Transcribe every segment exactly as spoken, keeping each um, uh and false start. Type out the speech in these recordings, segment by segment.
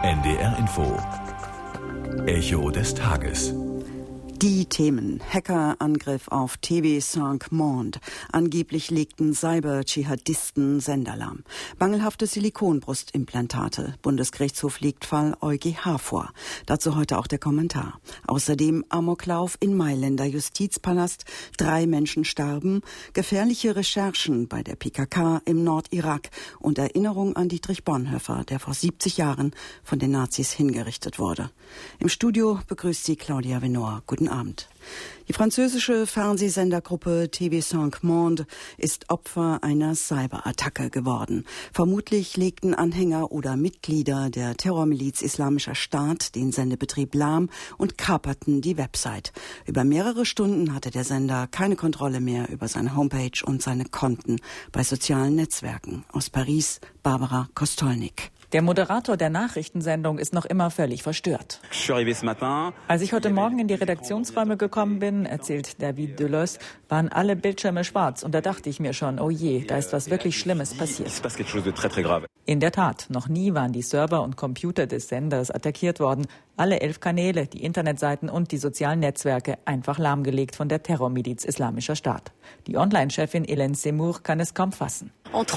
N D R Info. Echo des Tages. Die Themen: Hackerangriff auf T V cinq Monde. Angeblich legten Cyber-Dschihadisten Sender lahm. Mangelhafte Silikonbrustimplantate. Bundesgerichtshof legt Fall EuGH vor. Dazu heute auch der Kommentar. Außerdem Amoklauf in Mailänder Justizpalast. Drei Menschen starben. Gefährliche Recherchen bei der P K K im Nordirak. Und Erinnerung an Dietrich Bonhoeffer, der vor siebzig Jahren von den Nazis hingerichtet wurde. Im Studio begrüßt sie Claudia Venor. Guten Abend. Die französische Fernsehsendergruppe T V cinq Monde ist Opfer einer Cyberattacke geworden. Vermutlich legten Anhänger oder Mitglieder der Terrormiliz Islamischer Staat den Sendebetrieb lahm und kaperten die Website. Über mehrere Stunden hatte der Sender keine Kontrolle mehr über seine Homepage und seine Konten bei sozialen Netzwerken. Aus Paris, Barbara Kostolnik. Der Moderator der Nachrichtensendung ist noch immer völlig verstört. Als ich heute Morgen in die Redaktionsräume gekommen bin, erzählt David Deleuze, waren alle Bildschirme schwarz. Und da dachte ich mir schon, oh je, da ist was wirklich Schlimmes passiert. In der Tat, noch nie waren die Server und Computer des Senders attackiert worden. Alle elf Kanäle, die Internetseiten und die sozialen Netzwerke einfach lahmgelegt von der Terrormiliz Islamischer Staat. Die Online-Chefin Hélène Seymour kann es kaum fassen.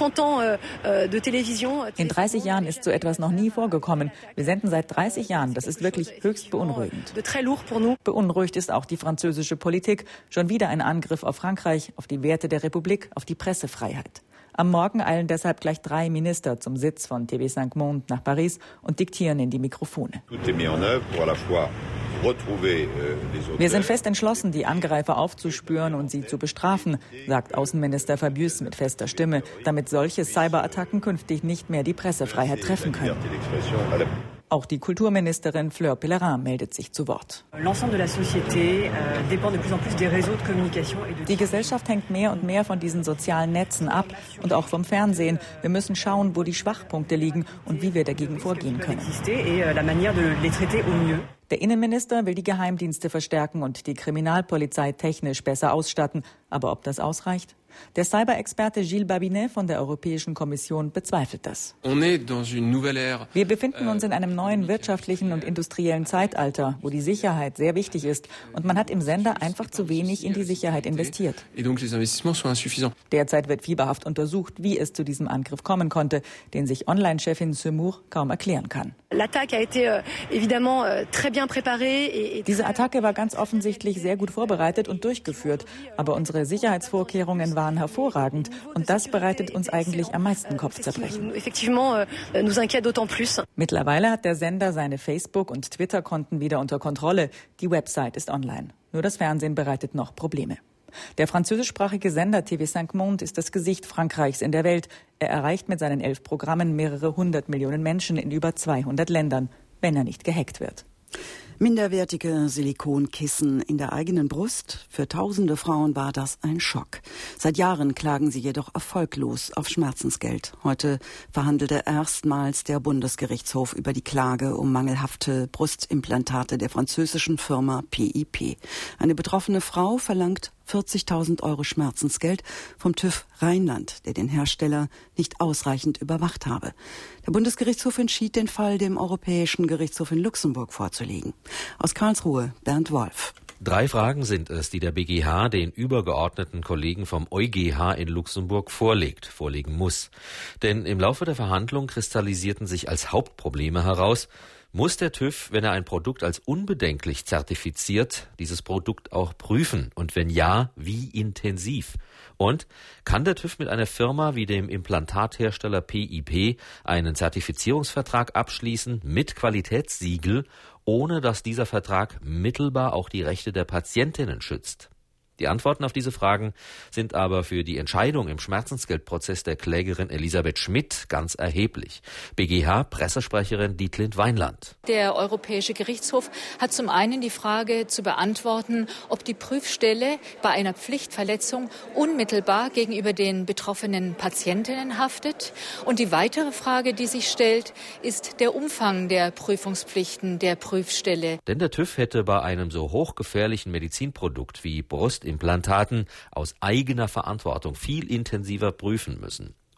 In dreißig Jahren ist so etwas noch nie vorgekommen. Wir senden seit dreißig Jahren. Das ist wirklich höchst beunruhigend. Beunruhigt ist auch die französische Politik. Schon wieder ein Angriff auf Frankreich, auf die Werte der Republik, auf die Pressefreiheit. Am Morgen eilen deshalb gleich drei Minister zum Sitz von T V cinq Monde nach Paris und diktieren in die Mikrofone. Wir sind fest entschlossen, die Angreifer aufzuspüren und sie zu bestrafen, sagt Außenminister Fabius mit fester Stimme, damit solche Cyberattacken künftig nicht mehr die Pressefreiheit treffen können. Auch die Kulturministerin Fleur Pellerin meldet sich zu Wort. Die Gesellschaft hängt mehr und mehr von diesen sozialen Netzen ab und auch vom Fernsehen. Wir müssen schauen, wo die Schwachpunkte liegen und wie wir dagegen vorgehen können. Der Innenminister will die Geheimdienste verstärken und die Kriminalpolizei technisch besser ausstatten. Aber ob das ausreicht? Der Cyber-Experte Gilles Babinet von der Europäischen Kommission bezweifelt das. Wir befinden uns in einem neuen wirtschaftlichen und industriellen Zeitalter, wo die Sicherheit sehr wichtig ist. Und man hat im Sender einfach zu wenig in die Sicherheit investiert. Derzeit wird fieberhaft untersucht, wie es zu diesem Angriff kommen konnte, den sich Online-Chefin Seymour kaum erklären kann. Diese Attacke war ganz offensichtlich sehr gut vorbereitet und durchgeführt. Aber unsere Sicherheitsvorkehrungen waren hervorragend. Und das bereitet uns eigentlich am meisten Kopfzerbrechen. Mittlerweile hat der Sender seine Facebook- und Twitter-Konten wieder unter Kontrolle. Die Website ist online. Nur das Fernsehen bereitet noch Probleme. Der französischsprachige Sender T V cinq Monde ist das Gesicht Frankreichs in der Welt. Er erreicht mit seinen elf Programmen mehrere hundert Millionen Menschen in über zweihundert Ländern, wenn er nicht gehackt wird. Minderwertige Silikonkissen in der eigenen Brust? Für tausende Frauen war das ein Schock. Seit Jahren klagen sie jedoch erfolglos auf Schmerzensgeld. Heute verhandelte erstmals der Bundesgerichtshof über die Klage um mangelhafte Brustimplantate der französischen Firma P I P. Eine betroffene Frau verlangt vierzigtausend Euro Schmerzensgeld vom TÜV Rheinland, der den Hersteller nicht ausreichend überwacht habe. Der Bundesgerichtshof entschied, den Fall dem Europäischen Gerichtshof in Luxemburg vorzulegen. Aus Karlsruhe, Bernd Wolf. Drei Fragen sind es, die der B G H den übergeordneten Kollegen vom EuGH in Luxemburg vorlegt, vorlegen muss. Denn im Laufe der Verhandlung kristallisierten sich als Hauptprobleme heraus: Muss der TÜV, wenn er ein Produkt als unbedenklich zertifiziert, dieses Produkt auch prüfen? Und wenn ja, wie intensiv? Und kann der TÜV mit einer Firma wie dem Implantathersteller P I P einen Zertifizierungsvertrag abschließen mit Qualitätssiegel, ohne dass dieser Vertrag mittelbar auch die Rechte der Patientinnen schützt? Die Antworten auf diese Fragen sind aber für die Entscheidung im Schmerzensgeldprozess der Klägerin Elisabeth Schmidt ganz erheblich. B G H-Pressesprecherin Dietlind Weinland. Der Europäische Gerichtshof hat zum einen die Frage zu beantworten, ob die Prüfstelle bei einer Pflichtverletzung unmittelbar gegenüber den betroffenen Patientinnen haftet. Und die weitere Frage, die sich stellt, ist der Umfang der Prüfungspflichten der Prüfstelle. Denn der TÜV hätte bei einem so hochgefährlichen Medizinprodukt wie Brustimplantaten aus eigener Verantwortung viel intensiver prüfen müssen.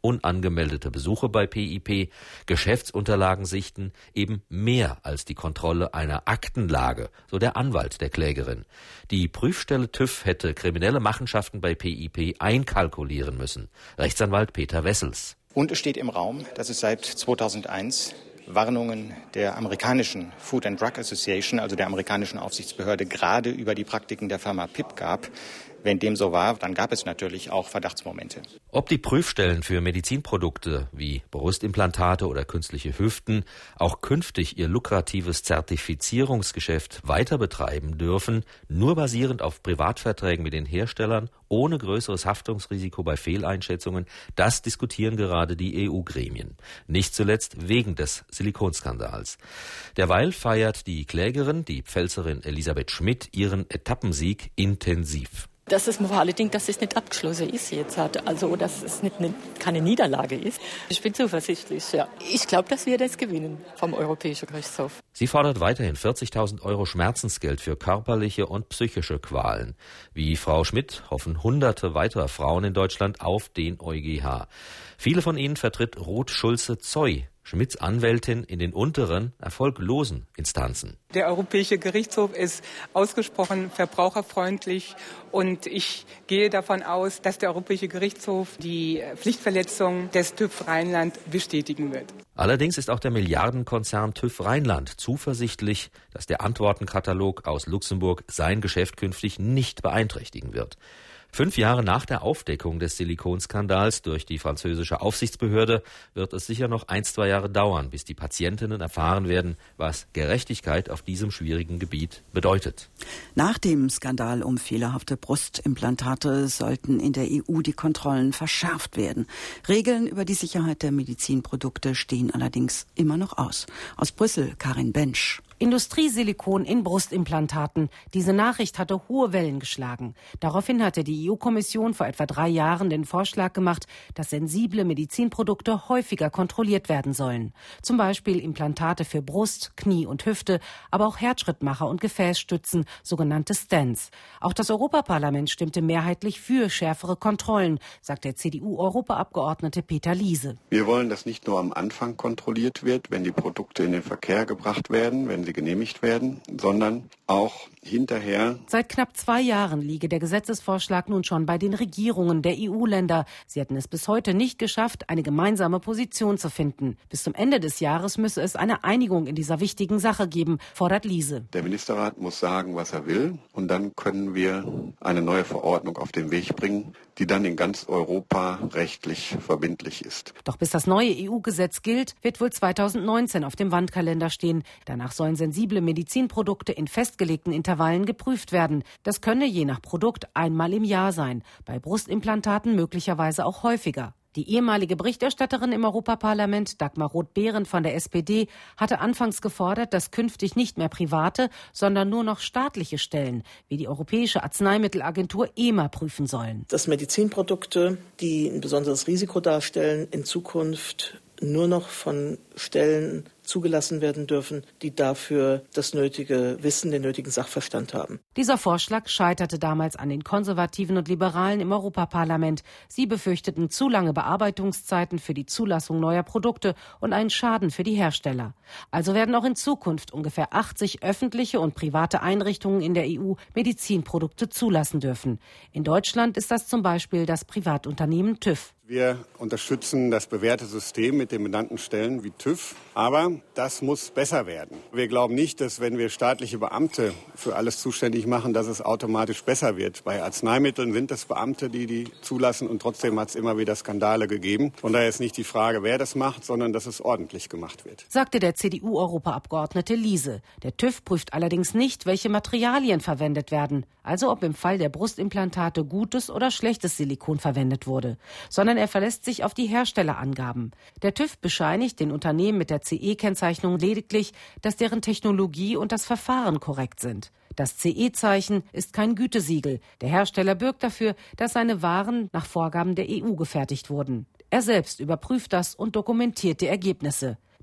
unangemeldete Besuche bei P I P, Geschäftsunterlagen sichten, eben mehr als die Kontrolle einer Aktenlage, so der Anwalt der Klägerin. Die Prüfstelle TÜV hätte kriminelle Machenschaften bei P I P einkalkulieren müssen. Rechtsanwalt Peter Wessels. Und es steht im Raum, dass es seit zweitausendeins Warnungen der amerikanischen Food and Drug Association, also der amerikanischen Aufsichtsbehörde, gerade über die Praktiken der Firma P I P gab. Wenn dem so war, dann gab es natürlich auch Verdachtsmomente. Ob die Prüfstellen für Medizinprodukte wie Brustimplantate oder künstliche Hüften auch künftig ihr lukratives Zertifizierungsgeschäft weiter betreiben dürfen, nur basierend auf Privatverträgen mit den Herstellern, ohne größeres Haftungsrisiko bei Fehleinschätzungen, das diskutieren gerade die E U-Gremien. Nicht zuletzt wegen des Silikonskandals. Derweil feiert die Klägerin, die Pfälzerin Elisabeth Schmidt, ihren Etappensieg intensiv. Das ist vor allen Dingen, dass es nicht abgeschlossen ist jetzt hat. Also, dass es nicht eine, keine Niederlage ist. Ich bin zuversichtlich, ja. Ich glaube, dass wir das gewinnen vom Europäischen Gerichtshof. Sie fordert weiterhin vierzigtausend Euro Schmerzensgeld für körperliche und psychische Qualen. Wie Frau Schmidt hoffen hunderte weiterer Frauen in Deutschland auf den EuGH. Viele von ihnen vertritt Ruth Schulze-Zoy, Schmidts Anwältin in den unteren, erfolglosen Instanzen. Der Europäische Gerichtshof ist ausgesprochen verbraucherfreundlich und ich gehe davon aus, dass der Europäische Gerichtshof die Pflichtverletzung des TÜV Rheinland bestätigen wird. Allerdings ist auch der Milliardenkonzern TÜV Rheinland zuversichtlich, dass der Antwortenkatalog aus Luxemburg sein Geschäft künftig nicht beeinträchtigen wird. Fünf Jahre nach der Aufdeckung des Silikonskandals durch die französische Aufsichtsbehörde wird es sicher noch ein, zwei Jahre dauern, bis die Patientinnen erfahren werden, was Gerechtigkeit auf diesem schwierigen Gebiet bedeutet. Nach dem Skandal um fehlerhafte Brustimplantate sollten in der E U die Kontrollen verschärft werden. Regeln über die Sicherheit der Medizinprodukte stehen allerdings immer noch aus. Aus Brüssel, Karin Bensch. Industriesilikon in Brustimplantaten. Diese Nachricht hatte hohe Wellen geschlagen. Daraufhin hatte die E U-Kommission vor etwa drei Jahren den Vorschlag gemacht, dass sensible Medizinprodukte häufiger kontrolliert werden sollen. Zum Beispiel Implantate für Brust, Knie und Hüfte, aber auch Herzschrittmacher und Gefäßstützen, sogenannte Stents. Auch das Europaparlament stimmte mehrheitlich für schärfere Kontrollen, sagt der C D U-Europaabgeordnete Peter Liese. Wir wollen, dass nicht nur am Anfang kontrolliert wird, wenn die Produkte in den Verkehr gebracht werden, wenn sie genehmigt werden, sondern auch hinterher. Seit knapp zwei Jahren liege der Gesetzesvorschlag nun schon bei den Regierungen der E U-Länder. Sie hätten es bis heute nicht geschafft, eine gemeinsame Position zu finden. Bis zum Ende des Jahres müsse es eine Einigung in dieser wichtigen Sache geben, fordert Liese. Der Ministerrat muss sagen, was er will, und dann können wir eine neue Verordnung auf den Weg bringen, die dann in ganz Europa rechtlich verbindlich ist. Doch bis das neue E U-Gesetz gilt, wird wohl zweitausendneunzehn auf dem Wandkalender stehen. Danach sollen sensible Medizinprodukte in festgelegten Intervallen geprüft werden. Das könne je nach Produkt einmal im Jahr sein, bei Brustimplantaten möglicherweise auch häufiger. Die ehemalige Berichterstatterin im Europaparlament, Dagmar Roth-Behrendt von der S P D, hatte anfangs gefordert, dass künftig nicht mehr private, sondern nur noch staatliche Stellen, wie die Europäische Arzneimittelagentur E M A, prüfen sollen. Dass Medizinprodukte, die ein besonderes Risiko darstellen, in Zukunft nur noch von Stellen zugelassen werden dürfen, die dafür das nötige Wissen, den nötigen Sachverstand haben. Dieser Vorschlag scheiterte damals an den Konservativen und Liberalen im Europaparlament. Sie befürchteten zu lange Bearbeitungszeiten für die Zulassung neuer Produkte und einen Schaden für die Hersteller. Also werden auch in Zukunft ungefähr achtzig öffentliche und private Einrichtungen in der E U Medizinprodukte zulassen dürfen. In Deutschland ist das zum Beispiel das Privatunternehmen TÜV. Wir unterstützen das bewährte System mit den benannten Stellen wie TÜV, aber das muss besser werden. Wir glauben nicht, dass wenn wir staatliche Beamte für alles zuständig machen, dass es automatisch besser wird. Bei Arzneimitteln sind es Beamte, die die zulassen, und trotzdem hat es immer wieder Skandale gegeben. Von daher ist nicht die Frage, wer das macht, sondern dass es ordentlich gemacht wird, sagte der C D U-Europaabgeordnete Liese. Der TÜV prüft allerdings nicht, welche Materialien verwendet werden, also ob im Fall der Brustimplantate gutes oder schlechtes Silikon verwendet wurde, sondern er verlässt sich auf die Herstellerangaben. Der TÜV bescheinigt den Unternehmen mit der C E-Kennzeichnung lediglich, dass deren Technologie und das Verfahren korrekt sind. Das C E-Zeichen ist kein Gütesiegel. Der Hersteller bürgt dafür, dass seine Waren nach Vorgaben der E U gefertigt wurden. Er selbst überprüft das und dokumentiert die Ergebnisse.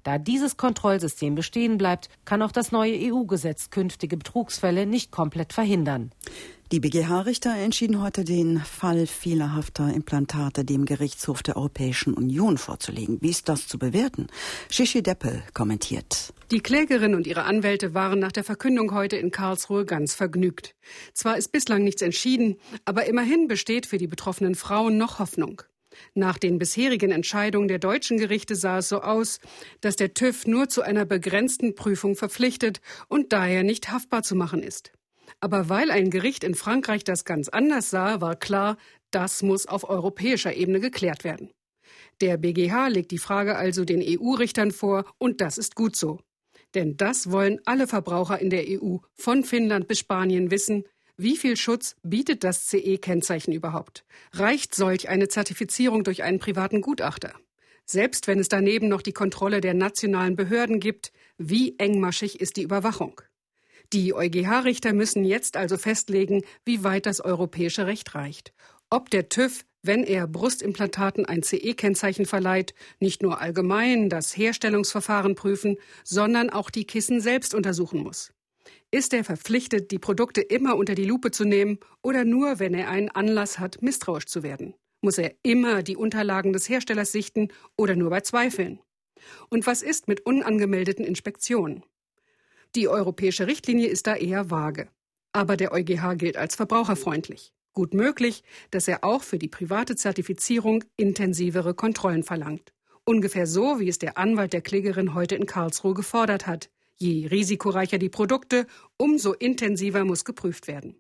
Da dieses Kontrollsystem bestehen bleibt, kann auch das neue E U-Gesetz künftige Betrugsfälle nicht komplett verhindern. Die B G H-Richter entschieden heute, den Fall fehlerhafter Implantate dem Gerichtshof der Europäischen Union vorzulegen. Wie ist das zu bewerten? Shishi Deppel kommentiert. Die Klägerin und ihre Anwälte waren nach der Verkündung heute in Karlsruhe ganz vergnügt. Zwar ist bislang nichts entschieden, aber immerhin besteht für die betroffenen Frauen noch Hoffnung. Nach den bisherigen Entscheidungen der deutschen Gerichte sah es so aus, dass der TÜV nur zu einer begrenzten Prüfung verpflichtet und daher nicht haftbar zu machen ist. Aber weil ein Gericht in Frankreich das ganz anders sah, war klar, das muss auf europäischer Ebene geklärt werden. Der B G H legt die Frage also den E U-Richtern vor und das ist gut so. Denn das wollen alle Verbraucher in der E U, von Finnland bis Spanien, wissen. Wie viel Schutz bietet das C E-Kennzeichen überhaupt? Reicht solch eine Zertifizierung durch einen privaten Gutachter? Selbst wenn es daneben noch die Kontrolle der nationalen Behörden gibt, wie engmaschig ist die Überwachung? Die EuGH-Richter müssen jetzt also festlegen, wie weit das europäische Recht reicht. Ob der TÜV, wenn er Brustimplantaten ein C E-Kennzeichen verleiht, nicht nur allgemein das Herstellungsverfahren prüfen, sondern auch die Kissen selbst untersuchen muss. Ist er verpflichtet, die Produkte immer unter die Lupe zu nehmen oder nur, wenn er einen Anlass hat, misstrauisch zu werden? Muss er immer die Unterlagen des Herstellers sichten oder nur bei Zweifeln? Und was ist mit unangemeldeten Inspektionen? Die europäische Richtlinie ist da eher vage. Aber der EuGH gilt als verbraucherfreundlich. Gut möglich, dass er auch für die private Zertifizierung intensivere Kontrollen verlangt. Ungefähr so, wie es der Anwalt der Klägerin heute in Karlsruhe gefordert hat. Je risikoreicher die Produkte, umso intensiver muss geprüft werden.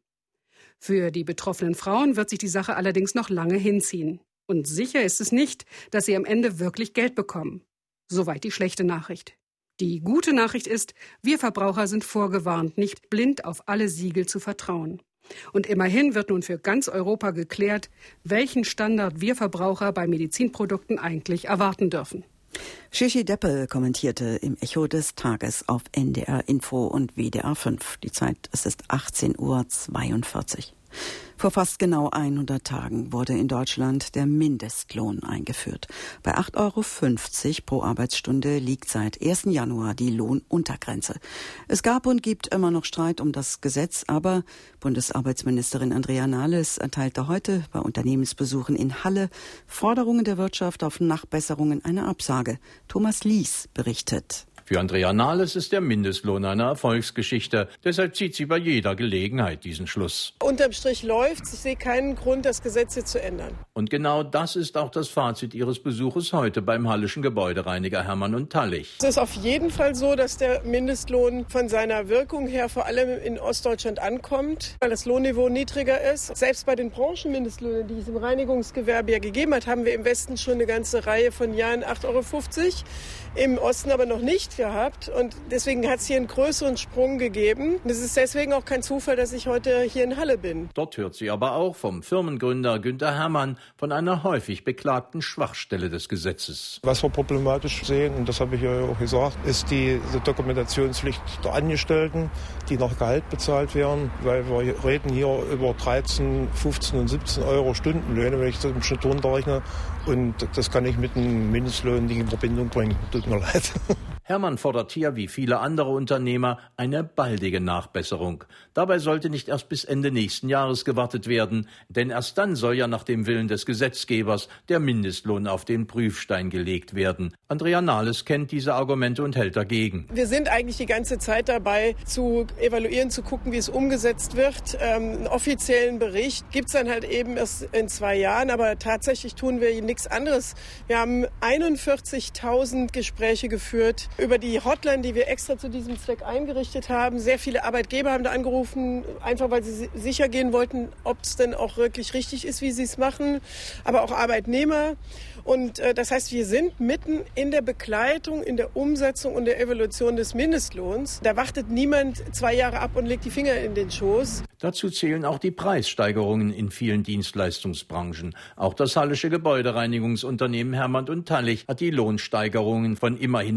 Für die betroffenen Frauen wird sich die Sache allerdings noch lange hinziehen. Und sicher ist es nicht, dass sie am Ende wirklich Geld bekommen. Soweit die schlechte Nachricht. Die gute Nachricht ist, wir Verbraucher sind vorgewarnt, nicht blind auf alle Siegel zu vertrauen. Und immerhin wird nun für ganz Europa geklärt, welchen Standard wir Verbraucher bei Medizinprodukten eigentlich erwarten dürfen. Shishi Deppel kommentierte im Echo des Tages auf N D R Info und W D R fünf. Die Zeit, es ist achtzehn Uhr zweiundvierzig. Vor fast genau hundert Tagen wurde in Deutschland der Mindestlohn eingeführt. Bei acht Euro fünfzig pro Arbeitsstunde liegt seit ersten Januar die Lohnuntergrenze. Es gab und gibt immer noch Streit um das Gesetz, aber Bundesarbeitsministerin Andrea Nahles erteilte heute bei Unternehmensbesuchen in Halle Forderungen der Wirtschaft auf Nachbesserungen eine Absage. Thomas Lies berichtet. Für Andrea Nahles ist der Mindestlohn eine Erfolgsgeschichte. Deshalb zieht sie bei jeder Gelegenheit diesen Schluss. Unterm Strich läuft's. Ich sehe keinen Grund, das Gesetz jetzt zu ändern. Und genau das ist auch das Fazit ihres Besuches heute beim Hallischen Gebäudereiniger Hermann und Tallich. Es ist auf jeden Fall so, dass der Mindestlohn von seiner Wirkung her vor allem in Ostdeutschland ankommt, weil das Lohnniveau niedriger ist. Selbst bei den Branchenmindestlöhnen, die es im Reinigungsgewerbe ja gegeben hat, haben wir im Westen schon eine ganze Reihe von Jahren acht Euro fünfzig, im Osten aber noch nicht gehabt. Und deswegen hat es hier einen größeren Sprung gegeben. Und es ist deswegen auch kein Zufall, dass ich heute hier in Halle bin. Dort hört sie aber auch vom Firmengründer Günther Hermann von einer häufig beklagten Schwachstelle des Gesetzes. Was wir problematisch sehen, und das habe ich ja auch gesagt, ist die, die Dokumentationspflicht der Angestellten, die nach Gehalt bezahlt werden, weil wir reden hier über dreizehn, fünfzehn und siebzehn Euro Stundenlöhne, wenn ich das im Schnitt runterrechne. Und das kann ich mit einem Mindestlohn nicht in Verbindung bringen. Tut mir leid. Hermann fordert hier, wie viele andere Unternehmer, eine baldige Nachbesserung. Dabei sollte nicht erst bis Ende nächsten Jahres gewartet werden, denn erst dann soll ja nach dem Willen des Gesetzgebers der Mindestlohn auf den Prüfstein gelegt werden. Andrea Nahles kennt diese Argumente und hält dagegen. Wir sind eigentlich die ganze Zeit dabei, zu evaluieren, zu gucken, wie es umgesetzt wird. Ähm, einen offiziellen Bericht gibt es dann halt eben erst in zwei Jahren, aber tatsächlich tun wir nichts anderes. Wir haben einundvierzigtausend Gespräche geführt über die Hotline, die wir extra zu diesem Zweck eingerichtet haben. Sehr viele Arbeitgeber haben da angerufen, einfach weil sie sicher gehen wollten, ob es denn auch wirklich richtig ist, wie sie es machen, aber auch Arbeitnehmer. Und äh, das heißt, wir sind mitten in der Begleitung, in der Umsetzung und der Evaluation des Mindestlohns. Da wartet niemand zwei Jahre ab und legt die Finger in den Schoß. Dazu zählen auch die Preissteigerungen in vielen Dienstleistungsbranchen. Auch das Hallische Gebäudereinigungsunternehmen Hermann und Tallich hat die Lohnsteigerungen von immerhin monatlich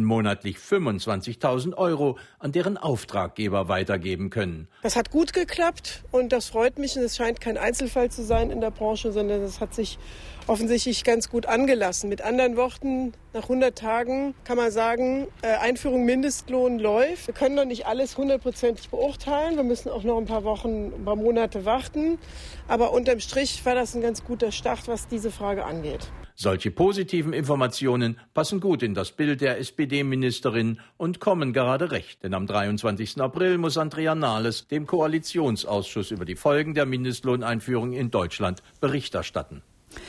monatlich fünfundzwanzigtausend Euro an deren Auftraggeber weitergeben können. Das hat gut geklappt und das freut mich. Und es scheint kein Einzelfall zu sein in der Branche, sondern es hat sich offensichtlich ganz gut angelassen. Mit anderen Worten, nach hundert Tagen kann man sagen, Einführung Mindestlohn läuft. Wir können noch nicht alles hundertprozentig beurteilen. Wir müssen auch noch ein paar Wochen, ein paar Monate warten. Aber unterm Strich war das ein ganz guter Start, was diese Frage angeht. Solche positiven Informationen passen gut in das Bild der S P D-Ministerin und kommen gerade recht. Denn am dreiundzwanzigsten April muss Andrea Nahles dem Koalitionsausschuss über die Folgen der Mindestlohneinführung in Deutschland Bericht erstatten.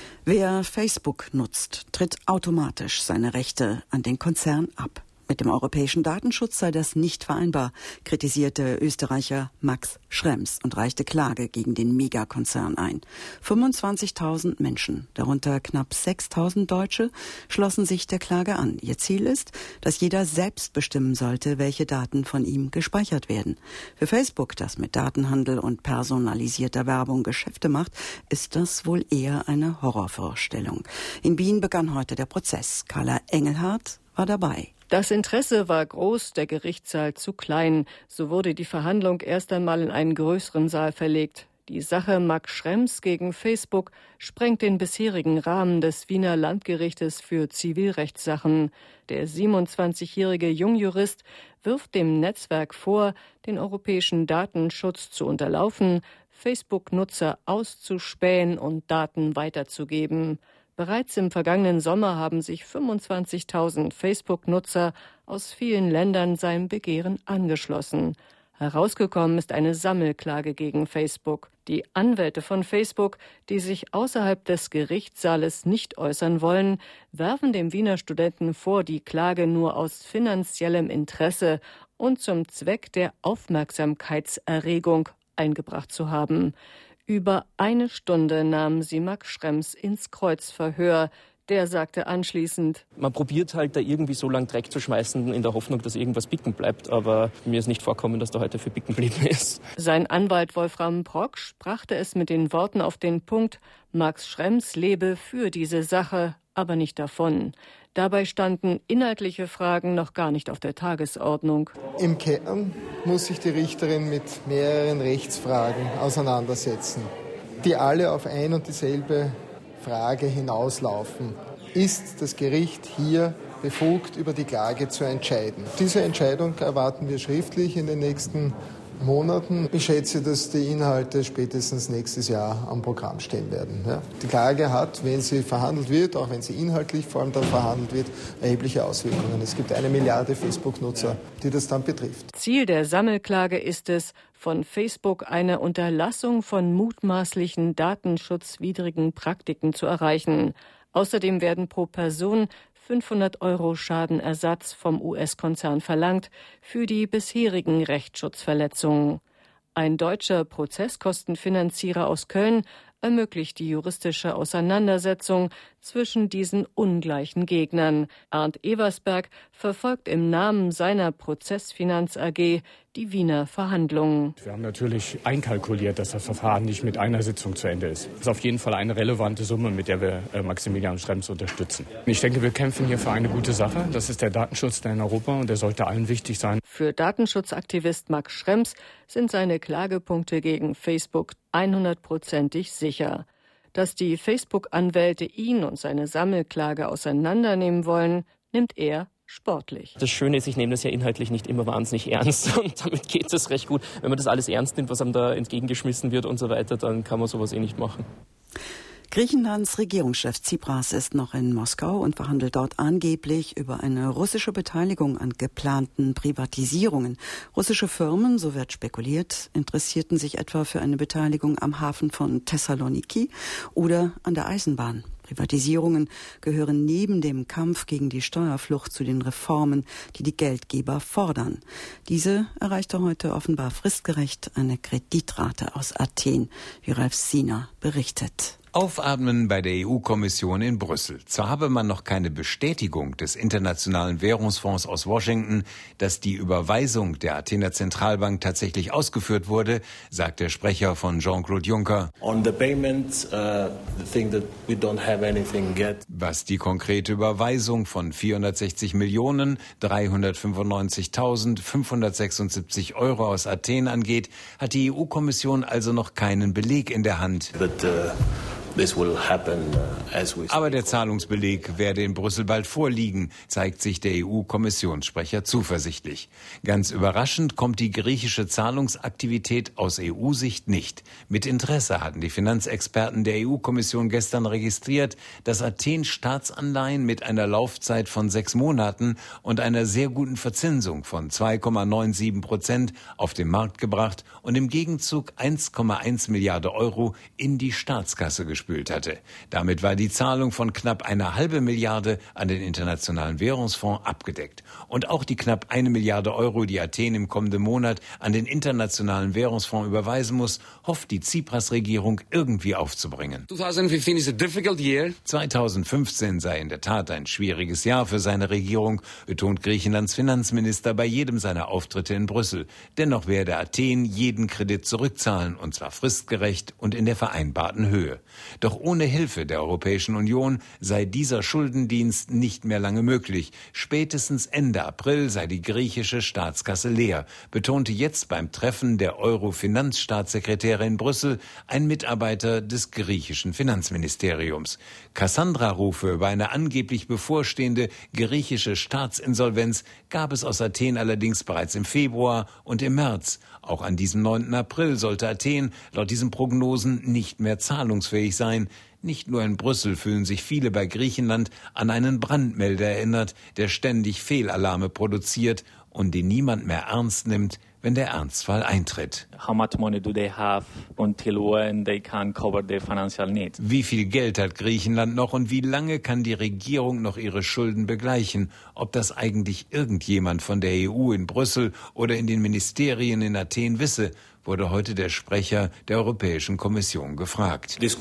Wer Facebook nutzt, tritt automatisch seine Rechte an den Konzern ab. Mit dem europäischen Datenschutz sei das nicht vereinbar, kritisierte Österreicher Max Schrems und reichte Klage gegen den Megakonzern ein. fünfundzwanzigtausend Menschen, darunter knapp sechstausend Deutsche, schlossen sich der Klage an. Ihr Ziel ist, dass jeder selbst bestimmen sollte, welche Daten von ihm gespeichert werden. Für Facebook, das mit Datenhandel und personalisierter Werbung Geschäfte macht, ist das wohl eher eine Horrorvorstellung. In Wien begann heute der Prozess. Carla Engelhardt war dabei. Das Interesse war groß, der Gerichtssaal zu klein. So wurde die Verhandlung erst einmal in einen größeren Saal verlegt. Die Sache Max Schrems gegen Facebook sprengt den bisherigen Rahmen des Wiener Landgerichtes für Zivilrechtssachen. Der siebenundzwanzigjährige Jungjurist wirft dem Netzwerk vor, den europäischen Datenschutz zu unterlaufen, Facebook-Nutzer auszuspähen und Daten weiterzugeben. Bereits im vergangenen Sommer haben sich fünfundzwanzigtausend Facebook-Nutzer aus vielen Ländern seinem Begehren angeschlossen. Herausgekommen ist eine Sammelklage gegen Facebook. Die Anwälte von Facebook, die sich außerhalb des Gerichtssaales nicht äußern wollen, werfen dem Wiener Studenten vor, die Klage nur aus finanziellem Interesse und zum Zweck der Aufmerksamkeitserregung eingebracht zu haben. Über eine Stunde nahmen sie Max Schrems ins Kreuzverhör. Der sagte anschließend: Man probiert halt da irgendwie so lange Dreck zu schmeißen, in der Hoffnung, dass irgendwas bicken bleibt. Aber mir ist nicht vorkommen, dass da heute viel bicken geblieben ist. Sein Anwalt Wolfram Proksch brachte es mit den Worten auf den Punkt: Max Schrems lebe für diese Sache, aber nicht davon. Dabei standen inhaltliche Fragen noch gar nicht auf der Tagesordnung. Im Kern muss sich die Richterin mit mehreren Rechtsfragen auseinandersetzen, die alle auf ein und dieselbe Frage hinauslaufen. Ist das Gericht hier befugt, über die Klage zu entscheiden? Diese Entscheidung erwarten wir schriftlich in den nächsten Monaten. Ich schätze, dass die Inhalte spätestens nächstes Jahr am Programm stehen werden. Ja. Die Klage hat, wenn sie verhandelt wird, auch wenn sie inhaltlich vor allem dann verhandelt wird, erhebliche Auswirkungen. Es gibt eine Milliarde Facebook-Nutzer, die das dann betrifft. Ziel der Sammelklage ist es, von Facebook eine Unterlassung von mutmaßlichen datenschutzwidrigen Praktiken zu erreichen. Außerdem werden pro Person fünfhundert Euro Schadenersatz vom U S-Konzern verlangt für die bisherigen Rechtsschutzverletzungen. Ein deutscher Prozesskostenfinanzierer aus Köln ermöglicht die juristische Auseinandersetzung zwischen diesen ungleichen Gegnern. Arndt Eversberg verfolgt im Namen seiner Prozessfinanz A G die Wiener Verhandlungen. Wir haben natürlich einkalkuliert, dass das Verfahren nicht mit einer Sitzung zu Ende ist. Das ist auf jeden Fall eine relevante Summe, mit der wir äh, Maximilian Schrems unterstützen. Ich denke, wir kämpfen hier für eine gute Sache. Das ist der Datenschutz in Europa und der sollte allen wichtig sein. Für Datenschutzaktivist Max Schrems sind seine Klagepunkte gegen Facebook hundertprozentig sicher. Dass die Facebook-Anwälte ihn und seine Sammelklage auseinandernehmen wollen, nimmt er sportlich. Das Schöne ist, ich nehme das ja inhaltlich nicht immer wahnsinnig ernst und damit geht es recht gut. Wenn man das alles ernst nimmt, was einem da entgegengeschmissen wird und so weiter, dann kann man sowas eh nicht machen. Griechenlands Regierungschef Tsipras ist noch in Moskau und verhandelt dort angeblich über eine russische Beteiligung an geplanten Privatisierungen. Russische Firmen, so wird spekuliert, interessierten sich etwa für eine Beteiligung am Hafen von Thessaloniki oder an der Eisenbahn. Privatisierungen gehören neben dem Kampf gegen die Steuerflucht zu den Reformen, die die Geldgeber fordern. Diese erreichte heute offenbar fristgerecht eine Kreditrate aus Athen, wie Ralf Siener berichtet. Aufatmen bei der E U-Kommission in Brüssel. Zwar habe man noch keine Bestätigung des Internationalen Währungsfonds aus Washington, dass die Überweisung der Athener Zentralbank tatsächlich ausgeführt wurde, sagt der Sprecher von Jean-Claude Juncker. On the payments, uh, the thing that we don't have anything yet. Was die konkrete Überweisung von vierhundertsechzig Millionen dreihundertfünfundneunzigtausendfünfhundertsechsundsiebzig Euro aus Athen angeht, hat die E U-Kommission also noch keinen Beleg in der Hand. But, uh This will happen, uh, as we Aber der Zahlungsbeleg werde in Brüssel bald vorliegen, zeigt sich der E U-Kommissionssprecher zuversichtlich. Ganz überraschend kommt die griechische Zahlungsaktivität aus E U-Sicht nicht. Mit Interesse hatten die Finanzexperten der E U-Kommission gestern registriert, dass Athen Staatsanleihen mit einer Laufzeit von sechs Monaten und einer sehr guten Verzinsung von zwei Komma siebenundneunzig Prozent auf den Markt gebracht und im Gegenzug eins Komma eins Milliarden Euro in die Staatskasse gespült hatte. Damit war die Zahlung von knapp eine halbe Milliarde an den Internationalen Währungsfonds abgedeckt. Und auch die knapp eine Milliarde Euro, die Athen im kommenden Monat an den Internationalen Währungsfonds überweisen muss, hofft die Tsipras-Regierung irgendwie aufzubringen. zweitausendfünfzehn sei in der Tat ein schwieriges Jahr für seine Regierung, betont Griechenlands Finanzminister bei jedem seiner Auftritte in Brüssel. Dennoch werde Athen jeden Kredit zurückzahlen, und zwar fristgerecht und in der vereinbarten Höhe. Doch ohne Hilfe der Europäischen Union sei dieser Schuldendienst nicht mehr lange möglich. Spätestens Ende April sei die griechische Staatskasse leer, betonte jetzt beim Treffen der Euro-Finanzstaatssekretäre in Brüssel ein Mitarbeiter des griechischen Finanzministeriums. Cassandra-Rufe über eine angeblich bevorstehende griechische Staatsinsolvenz gab es aus Athen allerdings bereits im Februar und im März. Auch an diesem neunten April sollte Athen laut diesen Prognosen nicht mehr zahlungsfähig sein. Nicht nur in Brüssel fühlen sich viele bei Griechenland an einen Brandmelder erinnert, der ständig Fehlalarme produziert und den niemand mehr ernst nimmt, wenn der Ernstfall eintritt. How much money do they have until when they can cover their financial needs? Wie viel Geld hat Griechenland noch und wie lange kann die Regierung noch ihre Schulden begleichen? Ob das eigentlich irgendjemand von der E U in Brüssel oder in den Ministerien in Athen wisse, wurde heute der Sprecher der Europäischen Kommission gefragt. Diese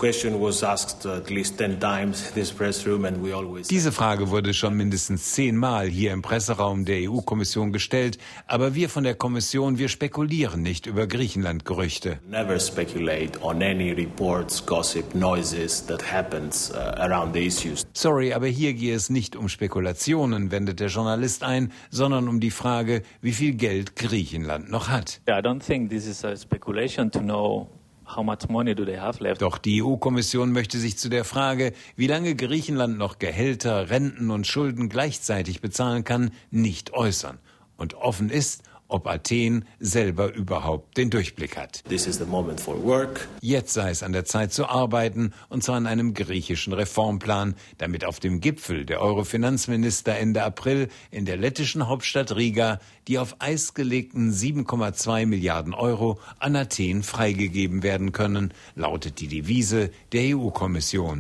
Frage wurde schon mindestens zehnmal hier im Presseraum der E U-Kommission gestellt, aber wir von der Kommission, wir spekulieren nicht über Griechenland-Gerüchte. Never speculate on any reports, gossip, noises that happens uh, around the issues. Sorry, aber hier gehe es nicht um Spekulationen, wendet der Journalist ein, sondern um die Frage, wie viel Geld Griechenland noch hat. Yeah, I don't think this is a speculation to know how much money do they have left. Doch die E U-Kommission möchte sich zu der Frage, wie lange Griechenland noch Gehälter, Renten und Schulden gleichzeitig bezahlen kann, nicht äußern. Und offen ist, ob Athen selber überhaupt den Durchblick hat. This is the moment for work. Jetzt sei es an der Zeit zu arbeiten, und zwar an einem griechischen Reformplan, damit auf dem Gipfel der Euro-Finanzminister Ende April in der lettischen Hauptstadt Riga die auf Eis gelegten sieben Komma zwei Milliarden Euro an Athen freigegeben werden können, lautet die Devise der E U-Kommission.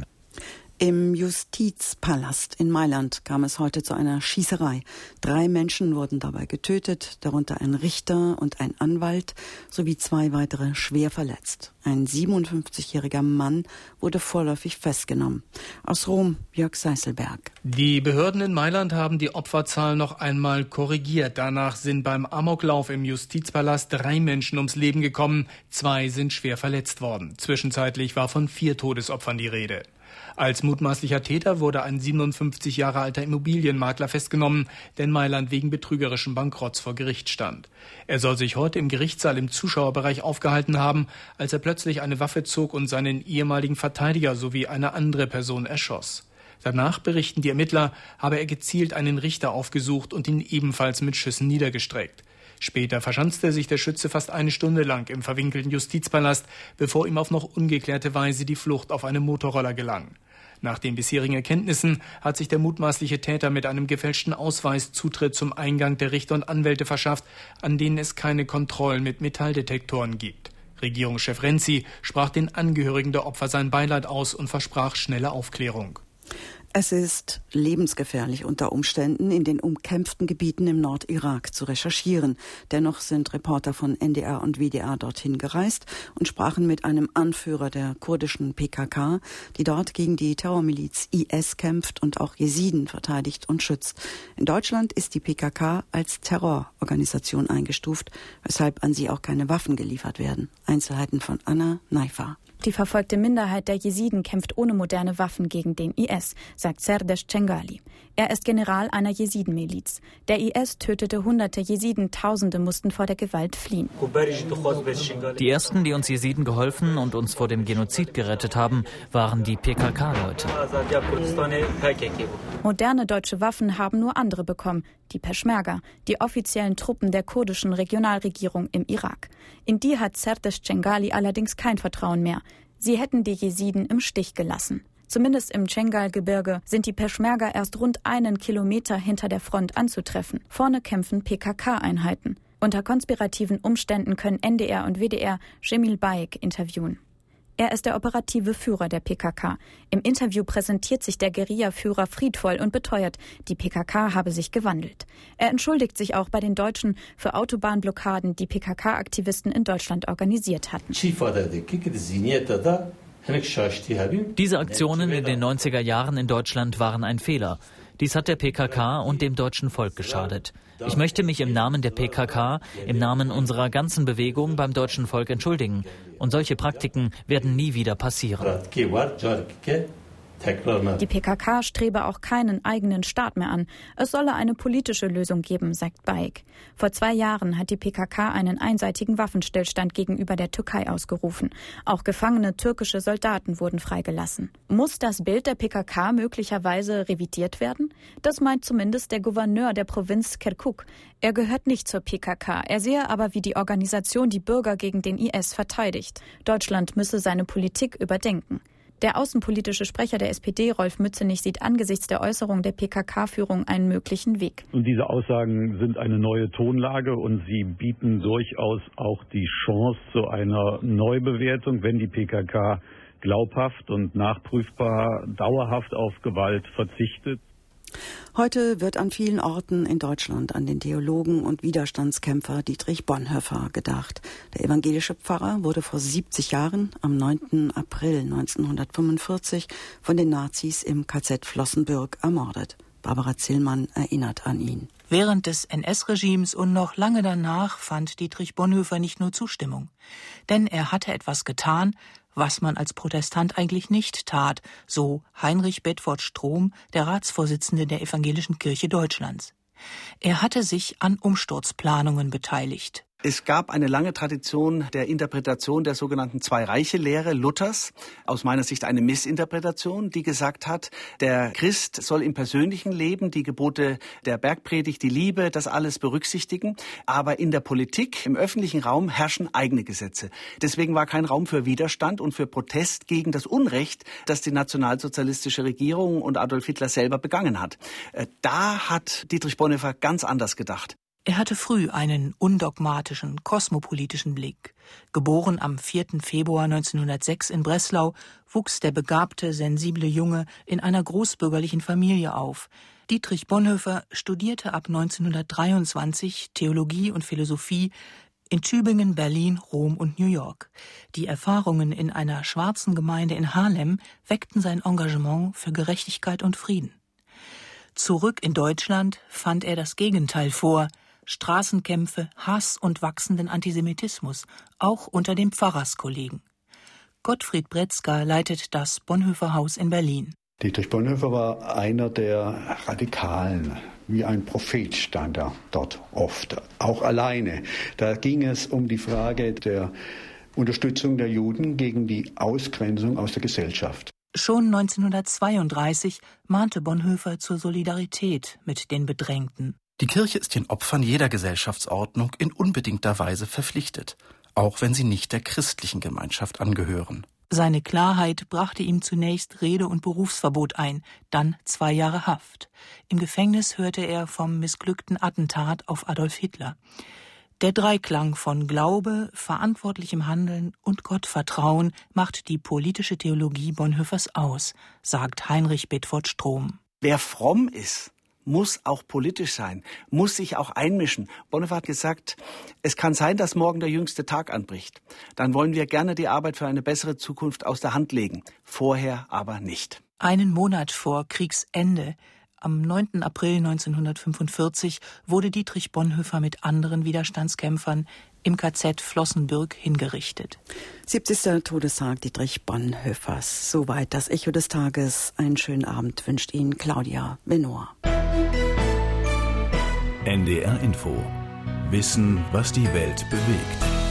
Im Justizpalast in Mailand kam es heute zu einer Schießerei. Drei Menschen wurden dabei getötet, darunter ein Richter und ein Anwalt, sowie zwei weitere schwer verletzt. Ein siebenundfünfzigjähriger Mann wurde vorläufig festgenommen. Aus Rom, Jörg Seiselberg. Die Behörden in Mailand haben die Opferzahl noch einmal korrigiert. Danach sind beim Amoklauf im Justizpalast drei Menschen ums Leben gekommen. Zwei sind schwer verletzt worden. Zwischenzeitlich war von vier Todesopfern die Rede. Als mutmaßlicher Täter wurde ein siebenundfünfzig Jahre alter Immobilienmakler festgenommen, der in Mailand wegen betrügerischen Bankrotts vor Gericht stand. Er soll sich heute im Gerichtssaal im Zuschauerbereich aufgehalten haben, als er plötzlich eine Waffe zog und seinen ehemaligen Verteidiger sowie eine andere Person erschoss. Danach, berichten die Ermittler, habe er gezielt einen Richter aufgesucht und ihn ebenfalls mit Schüssen niedergestreckt. Später verschanzte sich der Schütze fast eine Stunde lang im verwinkelten Justizpalast, bevor ihm auf noch ungeklärte Weise die Flucht auf einem Motorroller gelang. Nach den bisherigen Erkenntnissen hat sich der mutmaßliche Täter mit einem gefälschten Ausweis Zutritt zum Eingang der Richter und Anwälte verschafft, an denen es keine Kontrollen mit Metalldetektoren gibt. Regierungschef Renzi sprach den Angehörigen der Opfer sein Beileid aus und versprach schnelle Aufklärung. Es ist lebensgefährlich unter Umständen, in den umkämpften Gebieten im Nordirak zu recherchieren. Dennoch sind Reporter von N D R und W D R dorthin gereist und sprachen mit einem Anführer der kurdischen P K K, die dort gegen die Terrormiliz I S kämpft und auch Jesiden verteidigt und schützt. In Deutschland ist die P K K als Terrororganisation eingestuft, weshalb an sie auch keine Waffen geliefert werden. Einzelheiten von Anna Naifa. Die verfolgte Minderheit der Jesiden kämpft ohne moderne Waffen gegen den I S, sagt Serdesh Cengali. Er ist General einer Jesiden-Miliz. Der I S tötete hunderte Jesiden, Tausende mussten vor der Gewalt fliehen. Die ersten, die uns Jesiden geholfen und uns vor dem Genozid gerettet haben, waren die P K K-Leute. Moderne deutsche Waffen haben nur andere bekommen, die Peschmerga, die offiziellen Truppen der kurdischen Regionalregierung im Irak. In die hat Serdesh Cengali allerdings kein Vertrauen mehr. Sie hätten die Jesiden im Stich gelassen. Zumindest im Cengal-Gebirge sind die Peschmerga erst rund einen Kilometer hinter der Front anzutreffen. Vorne kämpfen P K K-Einheiten. Unter konspirativen Umständen können N D R und W D R Cemil Bayek interviewen. Er ist der operative Führer der P K K. Im Interview präsentiert sich der Guerilla-Führer friedvoll und beteuert, die P K K habe sich gewandelt. Er entschuldigt sich auch bei den Deutschen für Autobahnblockaden, die P K K-Aktivisten in Deutschland organisiert hatten. Diese Aktionen in den neunziger Jahren in Deutschland waren ein Fehler. Dies hat der P K K und dem deutschen Volk geschadet. Ich möchte mich im Namen der P K K, im Namen unserer ganzen Bewegung beim deutschen Volk entschuldigen. Und solche Praktiken werden nie wieder passieren. Die P K K strebe auch keinen eigenen Staat mehr an. Es solle eine politische Lösung geben, sagt Bayek. Vor zwei Jahren hat die P K K einen einseitigen Waffenstillstand gegenüber der Türkei ausgerufen. Auch gefangene türkische Soldaten wurden freigelassen. Muss das Bild der P K K möglicherweise revidiert werden? Das meint zumindest der Gouverneur der Provinz Kirkuk. Er gehört nicht zur P K K. Er sehe aber, wie die Organisation die Bürger gegen den I S verteidigt. Deutschland müsse seine Politik überdenken. Der außenpolitische Sprecher der S P D, Rolf Mützenich, sieht angesichts der Äußerung der P K K-Führung einen möglichen Weg. Und diese Aussagen sind eine neue Tonlage und sie bieten durchaus auch die Chance zu einer Neubewertung, wenn die P K K glaubhaft und nachprüfbar dauerhaft auf Gewalt verzichtet. Heute wird an vielen Orten in Deutschland an den Theologen und Widerstandskämpfer Dietrich Bonhoeffer gedacht. Der evangelische Pfarrer wurde vor siebzig Jahren, am neunten April neunzehnhundertfünfundvierzig, von den Nazis im K Z Flossenbürg ermordet. Barbara Zillmann erinnert an ihn. Während des N S-Regimes und noch lange danach fand Dietrich Bonhoeffer nicht nur Zustimmung. Denn er hatte etwas getan, was man als Protestant eigentlich nicht tat, so Heinrich Bedford Strom, der Ratsvorsitzende der Evangelischen Kirche Deutschlands. Er hatte sich an Umsturzplanungen beteiligt. Es gab eine lange Tradition der Interpretation der sogenannten Zwei-Reiche-Lehre Luthers, aus meiner Sicht eine Missinterpretation, die gesagt hat, der Christ soll im persönlichen Leben die Gebote der Bergpredigt, die Liebe, das alles berücksichtigen, aber in der Politik, im öffentlichen Raum herrschen eigene Gesetze. Deswegen war kein Raum für Widerstand und für Protest gegen das Unrecht, das die nationalsozialistische Regierung und Adolf Hitler selber begangen hat. Da hat Dietrich Bonhoeffer ganz anders gedacht. Er hatte früh einen undogmatischen, kosmopolitischen Blick. Geboren am vierten Februar neunzehnhundertsechs in Breslau, wuchs der begabte, sensible Junge in einer großbürgerlichen Familie auf. Dietrich Bonhoeffer studierte ab neunzehnhundertdreiundzwanzig Theologie und Philosophie in Tübingen, Berlin, Rom und New York. Die Erfahrungen in einer schwarzen Gemeinde in Harlem weckten sein Engagement für Gerechtigkeit und Frieden. Zurück in Deutschland fand er das Gegenteil vor: Straßenkämpfe, Hass und wachsenden Antisemitismus, auch unter den Pfarrerskollegen. Gottfried Bretzka leitet das Bonhoeffer-Haus in Berlin. Dietrich Bonhoeffer war einer der Radikalen. Wie ein Prophet stand er dort oft, auch alleine. Da ging es um die Frage der Unterstützung der Juden gegen die Ausgrenzung aus der Gesellschaft. Schon neunzehnhundertzweiunddreißig mahnte Bonhoeffer zur Solidarität mit den Bedrängten. Die Kirche ist den Opfern jeder Gesellschaftsordnung in unbedingter Weise verpflichtet, auch wenn sie nicht der christlichen Gemeinschaft angehören. Seine Klarheit brachte ihm zunächst Rede- und Berufsverbot ein, dann zwei Jahre Haft. Im Gefängnis hörte er vom missglückten Attentat auf Adolf Hitler. Der Dreiklang von Glaube, verantwortlichem Handeln und Gottvertrauen macht die politische Theologie Bonhoeffers aus, sagt Heinrich Bedford-Strom. Wer fromm ist, muss auch politisch sein, muss sich auch einmischen. Bonhoeffer hat gesagt, es kann sein, dass morgen der jüngste Tag anbricht. Dann wollen wir gerne die Arbeit für eine bessere Zukunft aus der Hand legen. Vorher aber nicht. Einen Monat vor Kriegsende, am neunten April neunzehnhundertfünfundvierzig, wurde Dietrich Bonhoeffer mit anderen Widerstandskämpfern im K Z Flossenbürg hingerichtet. siebzigster Todestag Dietrich Bonhoeffers. Soweit das Echo des Tages. Einen schönen Abend wünscht Ihnen Claudia Benoit. N D R Info. Wissen, was die Welt bewegt.